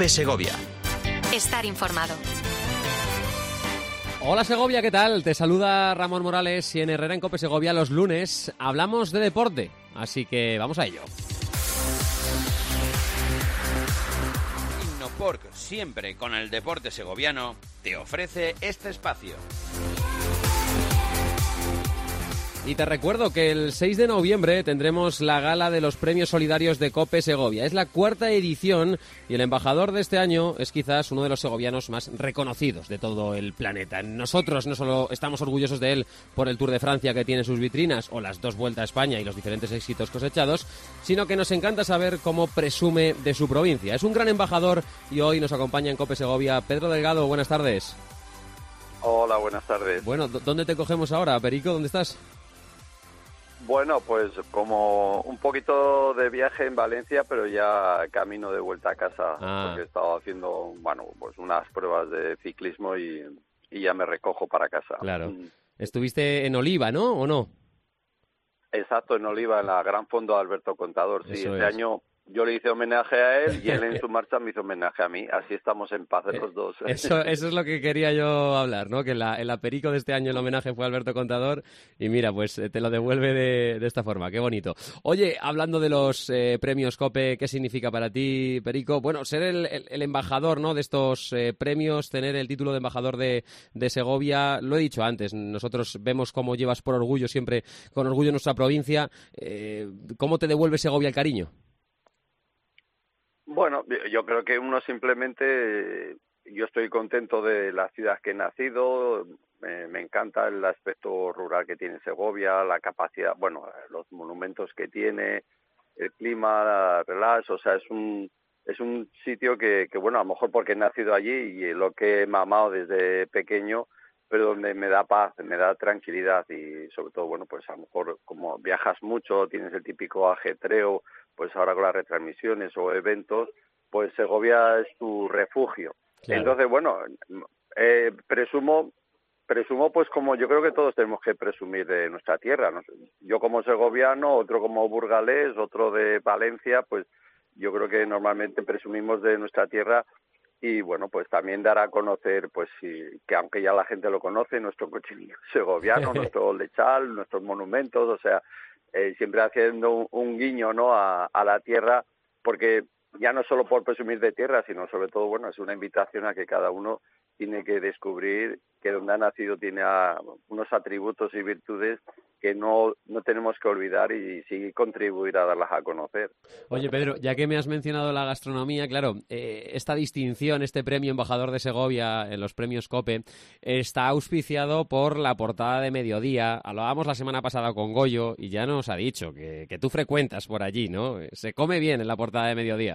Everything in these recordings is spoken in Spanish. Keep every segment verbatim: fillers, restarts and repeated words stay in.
COPE Segovia. Estar informado. Hola Segovia, ¿qué tal? Te saluda Ramón Morales y en Herrera en COPE Segovia los lunes hablamos de deporte, así que vamos a ello. Innoporc, siempre con el deporte segoviano, te ofrece este espacio. Y te recuerdo que el seis de noviembre tendremos la gala de los premios solidarios de COPE Segovia. Es la cuarta edición y el embajador de este año es quizás uno de los segovianos más reconocidos de todo el planeta. Nosotros no solo estamos orgullosos de él por el Tour de Francia que tiene sus vitrinas o las dos Vueltas a España y los diferentes éxitos cosechados, sino que nos encanta saber cómo presume de su provincia. Es un gran embajador y hoy nos acompaña en COPE Segovia Pedro Delgado. Buenas tardes. Hola, buenas tardes. Bueno, ¿dónde te cogemos ahora, Perico? ¿Dónde estás? Bueno, pues como un poquito de viaje en Valencia, pero ya camino de vuelta a casa, ah. porque he estado haciendo, bueno, pues unas pruebas de ciclismo y, y ya me recojo para casa. Claro. Mm. Estuviste en Oliva, ¿no? ¿O no? Exacto, en Oliva, en la Gran Fondo de Alberto Contador. Sí, Eso este es. año yo le hice homenaje a él y él en su marcha me hizo homenaje a mí. Así estamos en paz los dos. Eso, eso es lo que quería yo hablar, ¿no? Que en la, en la Perico de este año el homenaje fue a Alberto Contador y mira, pues te lo devuelve de, de esta forma. Qué bonito. Oye, hablando de los eh, premios COPE, ¿qué significa para ti, Perico? Bueno, ser el, el, el embajador, ¿no?, de estos eh, premios, tener el título de embajador de, de Segovia. Lo he dicho antes, nosotros vemos cómo llevas por orgullo siempre, con orgullo nuestra provincia. Eh, ¿Cómo te devuelve Segovia el cariño? Bueno, yo creo que uno simplemente, yo estoy contento de la ciudad que he nacido, me, me encanta el aspecto rural que tiene Segovia, la capacidad, bueno, los monumentos que tiene, el clima, la relax, o sea, es un es un sitio que, que, bueno, a lo mejor porque he nacido allí y lo que he mamado desde pequeño, pero donde me da paz, me da tranquilidad y sobre todo, bueno, pues a lo mejor como viajas mucho, tienes el típico ajetreo, pues ahora con las retransmisiones o eventos, pues Segovia es tu refugio. Claro. Entonces, bueno, eh, presumo, presumo pues como yo creo que todos tenemos que presumir de nuestra tierra, ¿no? Yo como segoviano, otro como burgalés, otro de Valencia, pues yo creo que normalmente presumimos de nuestra tierra y bueno, pues también dar a conocer, pues sí, que aunque ya la gente lo conoce, nuestro cochinillo segoviano, nuestro lechal, nuestros monumentos, o sea, eh, siempre haciendo un, un guiño, ¿no?, a, a la tierra, porque ya no solo por presumir de tierra, sino sobre todo, bueno, es una invitación a que cada uno tiene que descubrir que donde ha nacido tiene a, unos atributos y virtudes que no, no tenemos que olvidar y sí contribuir a darlas a conocer. Oye, Pedro, ya que me has mencionado la gastronomía, claro, eh, esta distinción, este premio embajador de Segovia en los premios COPE, está auspiciado por la portada de Mediodía. Hablábamos la semana pasada con Goyo y ya nos ha dicho que, que tú frecuentas por allí, ¿no? Se come bien en la portada de Mediodía.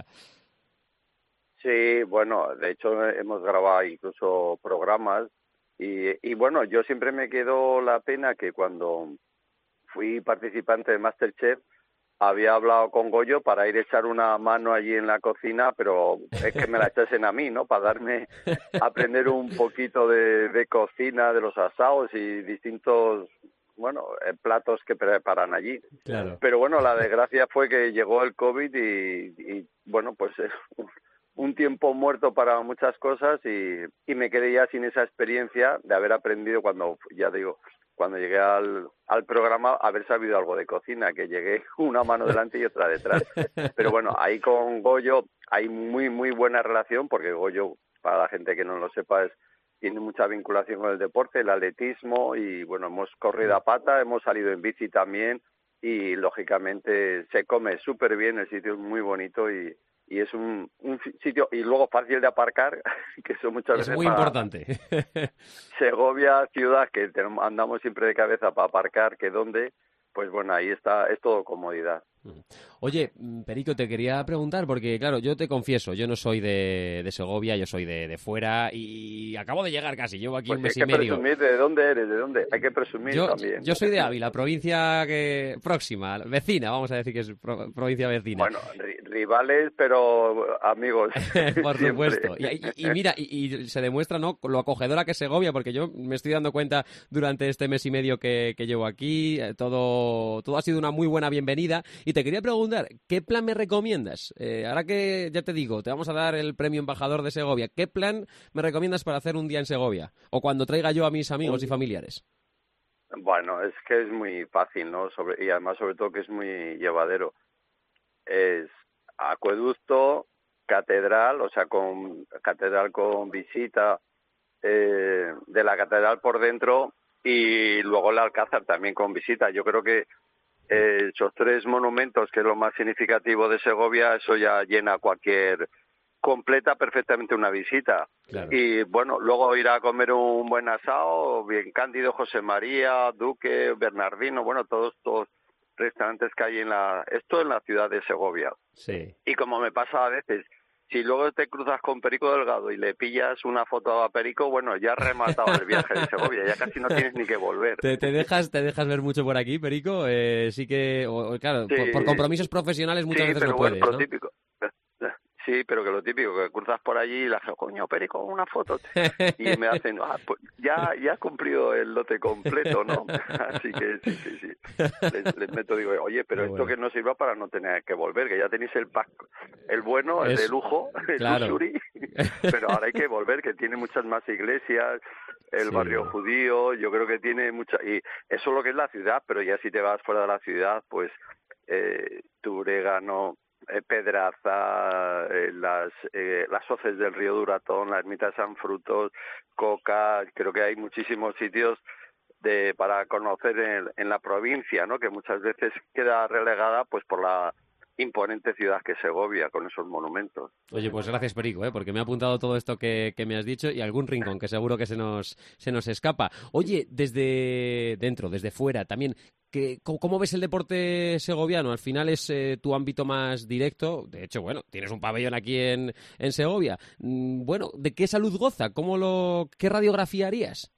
Sí, bueno, de hecho hemos grabado incluso programas y, y bueno, yo siempre me quedo la pena que cuando fui participante de MasterChef había hablado con Goyo para ir a echar una mano allí en la cocina, pero es que me la echasen a mí, ¿no?, para darme, aprender un poquito de, de cocina, de los asados y distintos, bueno, eh, platos que preparan allí. Claro. Pero bueno, la desgracia fue que llegó el COVID y, y bueno, pues es un tiempo muerto para muchas cosas y, y me quedé ya sin esa experiencia de haber aprendido cuando, ya digo, cuando llegué al, al programa, haber sabido algo de cocina, que llegué una mano delante y otra detrás. Pero bueno, ahí con Goyo hay muy, muy buena relación, porque Goyo, para la gente que no lo sepa, es, tiene mucha vinculación con el deporte, el atletismo, y bueno, hemos corrido a pata, hemos salido en bici también, y lógicamente se come súper bien, el sitio es muy bonito y y es un, un sitio, y luego fácil de aparcar, que eso muchas es veces... Es muy importante. Segovia, ciudad, que tenemos, andamos siempre de cabeza para aparcar, que dónde, pues bueno, ahí está, es todo comodidad. Oye, Perico, te quería preguntar, porque claro, yo te confieso, yo no soy de, de Segovia, yo soy de, de fuera y acabo de llegar casi, llevo aquí pues un mes y medio. Hay que presumir de dónde eres, de dónde, hay que presumir yo, también. Yo soy de Ávila, provincia que próxima, vecina, vamos a decir que es pro, provincia vecina. Bueno, ri, rivales, pero amigos. Por supuesto. Y, y, y mira, y, y se demuestra, ¿no?, lo acogedora que es Segovia, porque yo me estoy dando cuenta durante este mes y medio que, que llevo aquí, todo, todo ha sido una muy buena bienvenida. Y te quería preguntar, ¿qué plan me recomiendas? Eh, ahora que ya te digo, te vamos a dar el premio embajador de Segovia, ¿qué plan me recomiendas para hacer un día en Segovia? O cuando traiga yo a mis amigos y familiares. Bueno, es que es muy fácil, ¿no? Sobre, y además, sobre todo, que es muy llevadero. Es acueducto, catedral, o sea, con catedral con visita eh, de la catedral por dentro, y luego el Alcázar también con visita. Yo creo que eh, esos tres monumentos, que es lo más significativo de Segovia, eso ya llena cualquier... completa perfectamente una visita. Claro. Y bueno, luego ir a comer un buen asado, bien Cándido, José María, Duque, Bernardino, bueno, todos estos restaurantes que hay en la... Esto en la ciudad de Segovia. Sí. Y como me pasa a veces, si luego te cruzas con Perico Delgado y le pillas una foto a Perico, bueno, ya has rematado el viaje de Segovia, ya casi no tienes ni que volver. ¿Te, te dejas te dejas ver mucho por aquí, Perico? Eh, sí que, o, claro, Sí. por, por compromisos profesionales muchas Sí, veces pero no bueno, puedes, lo ¿no? típico. Sí, pero que lo típico, que cruzas por allí y la gente, coño, Perico, una foto. Y me hacen, ah, pues ya, ya has cumplido el lote completo, ¿no? Así que sí, sí, sí. Les, les meto, digo, oye, pero Qué esto bueno. que no sirva para no tener que volver, que ya tenéis el pack, el bueno, el Es- de lujo, el claro. luxury, pero ahora hay que volver, que tiene muchas más iglesias, el Sí. barrio judío, yo creo que tiene mucha... Y eso es lo que es la ciudad, pero ya si te vas fuera de la ciudad, pues eh, Turégano... Eh, Pedraza, eh, las eh, las hoces del río Duratón, la ermita de San Frutos, Coca, creo que hay muchísimos sitios de para conocer en, en la provincia, ¿no? Que muchas veces queda relegada pues por la imponente ciudad que es Segovia, con esos monumentos. Oye, pues gracias, Perico, ¿eh? Porque me ha apuntado todo esto que, que me has dicho y algún rincón que seguro que se nos, se nos escapa. Oye, desde dentro, desde fuera también, ¿qué, cómo, cómo ves el deporte segoviano? Al final es eh, tu ámbito más directo. De hecho, bueno, tienes un pabellón aquí en, en Segovia. Mm, bueno, ¿de qué salud goza? ¿Cómo lo, ¿Qué radiografía harías?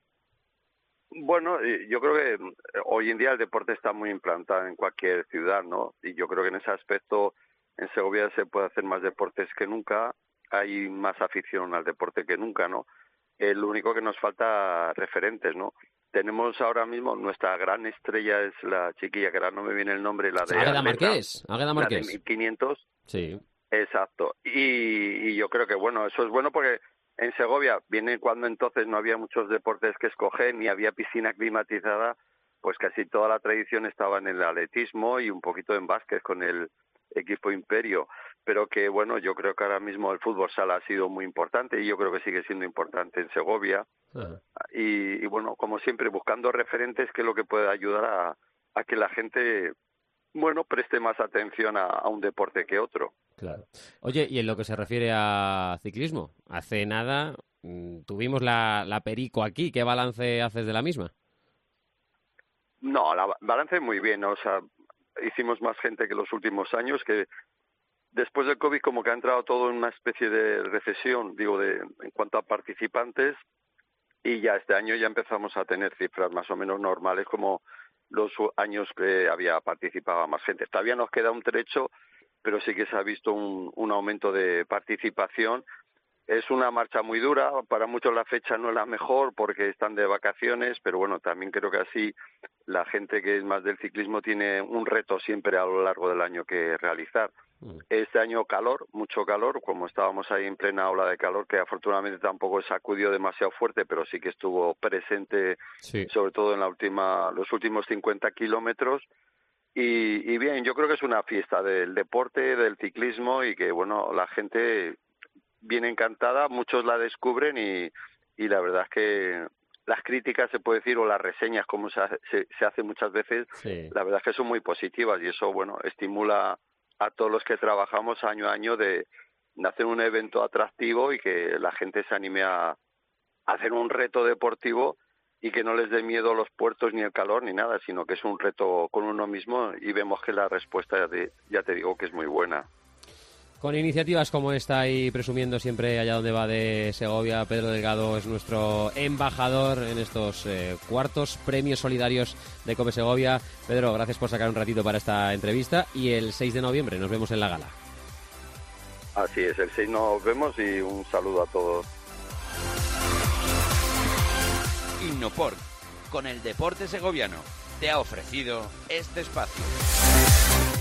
Bueno, eh, yo creo que eh, hoy en día el deporte está muy implantado en cualquier ciudad, ¿no? Y yo creo que en ese aspecto en Segovia se puede hacer más deportes que nunca, hay más afición al deporte que nunca, ¿no? Eh, lo único que nos falta referentes, ¿no? Tenemos ahora mismo, nuestra gran estrella es la chiquilla, que ahora no me viene el nombre, la de Águeda Atleta, Marqués, Águeda la de Marqués. mil quinientos. Sí. Exacto. Y, y yo creo que, bueno, eso es bueno porque en Segovia, viene cuando entonces no había muchos deportes que escoger, ni había piscina climatizada, pues casi toda la tradición estaba en el atletismo y un poquito en básquet con el equipo Imperio. Pero que, bueno, yo creo que ahora mismo el fútbol sala ha sido muy importante y yo creo que sigue siendo importante en Segovia. Ajá. Y, y bueno, como siempre, buscando referentes que es lo que puede ayudar a, a que la gente, bueno, preste más atención a, a un deporte que otro. Claro. Oye, y en lo que se refiere a ciclismo, hace nada mmm, tuvimos la, la Perico aquí. ¿Qué balance haces de la misma? No, la balance muy bien, ¿no? O sea, hicimos más gente que los últimos años, que después del COVID como que ha entrado todo en una especie de recesión, digo, de en cuanto a participantes, y ya este año ya empezamos a tener cifras más o menos normales como los años que había participado más gente. Todavía nos queda un trecho, pero sí que se ha visto un, un aumento de participación. Es una marcha muy dura, para muchos la fecha no es la mejor porque están de vacaciones, pero bueno, también creo que así la gente que es más del ciclismo tiene un reto siempre a lo largo del año que realizar. Este año calor, mucho calor, como estábamos ahí en plena ola de calor, que afortunadamente tampoco sacudió demasiado fuerte, pero sí que estuvo presente, Sí. sobre todo en la última, los últimos cincuenta kilómetros. Y, y bien, yo creo que es una fiesta del deporte, del ciclismo, y que, bueno, la gente viene encantada, muchos la descubren y, y la verdad es que las críticas, se puede decir, o las reseñas, como se, se, se hace muchas veces, Sí. la verdad es que son muy positivas y eso, bueno, estimula a todos los que trabajamos año a año de, de hacer un evento atractivo y que la gente se anime a, a hacer un reto deportivo y que no les dé miedo los puertos ni el calor ni nada, sino que es un reto con uno mismo y vemos que la respuesta, de, ya te digo, que es muy buena. Con iniciativas como esta y presumiendo siempre allá donde va de Segovia, Pedro Delgado es nuestro embajador en estos eh, cuartos premios solidarios de Cope Segovia. Pedro, gracias por sacar un ratito para esta entrevista y el seis de noviembre nos vemos en la gala. Así es, el seis nos vemos y un saludo a todos. Innoport, con el deporte segoviano, te ha ofrecido este espacio.